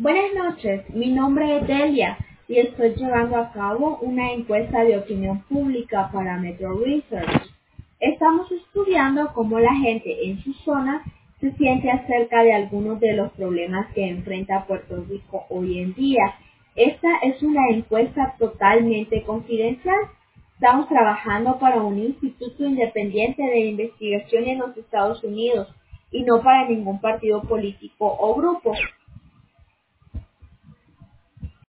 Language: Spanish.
Buenas noches, mi nombre es Delia y estoy llevando a cabo una encuesta de opinión pública para Metro Research. Estamos estudiando cómo la gente en su zona se siente acerca de algunos de los problemas que enfrenta Puerto Rico hoy en día. Esta es una encuesta totalmente confidencial. Estamos trabajando para un instituto independiente de investigación en los Estados Unidos y no para ningún partido político o grupo.